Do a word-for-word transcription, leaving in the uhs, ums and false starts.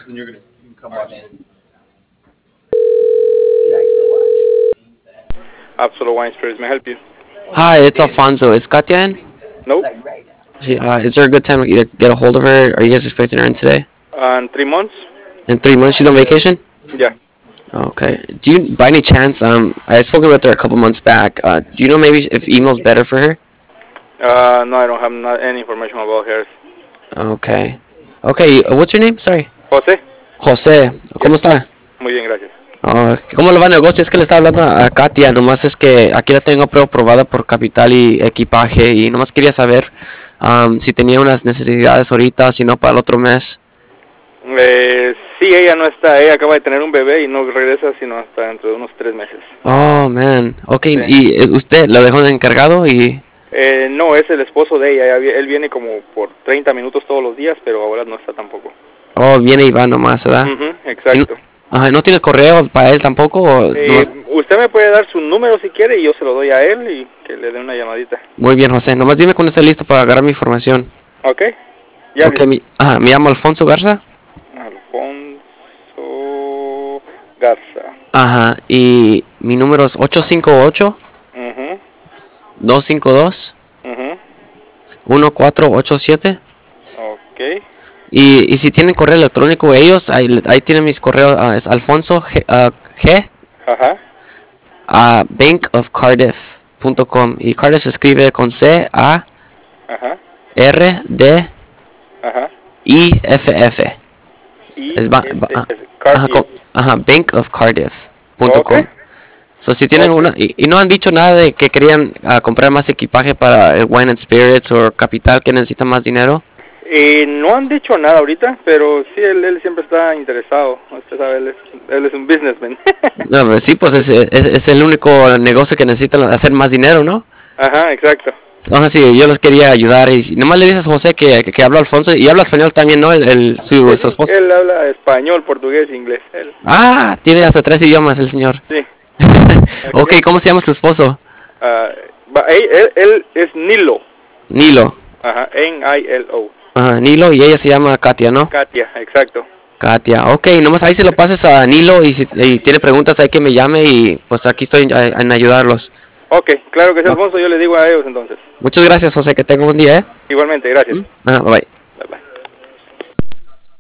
then you're gonna you can come watch it. Absolute Wine Spirits, may I help you? Hi, it's Alfonso. Is Katia in? Nope. She, uh, is there a good time to get get a hold of her? Are you guys expecting her in today? Uh, in three months? In three months? She's on vacation? Yeah. Okay. Do you, by any chance, um, I spoke with her a couple months back. Uh, do you know maybe if email's better for her? Uh, no, I don't have not any information about her. Okay. Okay, uh, what's your name? Sorry. José. José. ¿Cómo está? Muy bien, gracias. Oh, ¿cómo le va el negocio? Es que le estaba hablando a Katia, nomás es que aquí la tengo preaprobada por capital y equipaje y nomás quería saber um, si tenía unas necesidades ahorita, si no para el otro mes. Eh, sí, ella no está, ella acaba de tener un bebé y no regresa sino hasta dentro de unos tres meses. Oh, man. Ok, Sí. ¿y eh, usted lo dejó de encargado? y Eh, no, es el esposo de ella, ella vi- él viene como por treinta minutos todos los días, pero ahora no está tampoco. Oh, viene y va nomás, ¿verdad? Ujú, exacto. Ajá, ¿no tiene correo para él tampoco? O Eh, nomás- usted me puede dar su número si quiere y yo se lo doy a él y que le dé una llamadita. Muy bien, José. Nomás dime cuando esté listo para agarrar mi información. ¿Ok? Ya Ok, mi, ajá, me llamo Alfonso Garza. Alfonso Garza. Ajá, y mi número es ocho cinco ocho, Mhm, dos cinco dos, mhm. uno cuatro ocho siete. Ok. Y, y si tienen correo electrónico ellos, ahí, ahí tienen mis correos, ah, es alfonso g, ah, G Ajá. a bank of cardiff punto com, y Cardiff se escribe con C A Ajá. R D Ajá. I F F. Y Es ba- este ba- ah, es ajá, Cartier. co- ajá, bank of cardiff punto com. Ok. So, si tienen Ok. una y, y no han dicho nada de que querían ah, comprar más equipaje para el Wine and Spirits o Capital, que necesitan más dinero. Eh, no han dicho nada ahorita, pero sí, él, él siempre está interesado. Usted sabe, él es, él es un businessman. No, pues sí, pues es, es, es el único negocio que necesitan hacer más dinero, ¿no? Ajá, exacto. Ajá, sí, yo les quería ayudar y si- nomás le dices a José que, que, que habla Alfonso y habla español también, ¿no? El, el- su, su esposo. Él habla español, portugués, inglés. Él. Ah, tiene hasta tres idiomas el señor. Sí. Ok, ¿cómo se llama su esposo? Ah, va- él, él, él es Nilo. Nilo. Ajá, N I L O. Ajá, Nilo y ella se llama Katia, ¿no? Katia, exacto. Katia, ok, nomás ahí se lo pases a Nilo y si y tiene preguntas hay que me llame y pues aquí estoy en, en ayudarlos. Ok, claro que sí, Ok. Alfonso, yo le digo a ellos entonces. Muchas gracias, José, que tenga un día, ¿eh? Igualmente, gracias. Ajá, bye bye.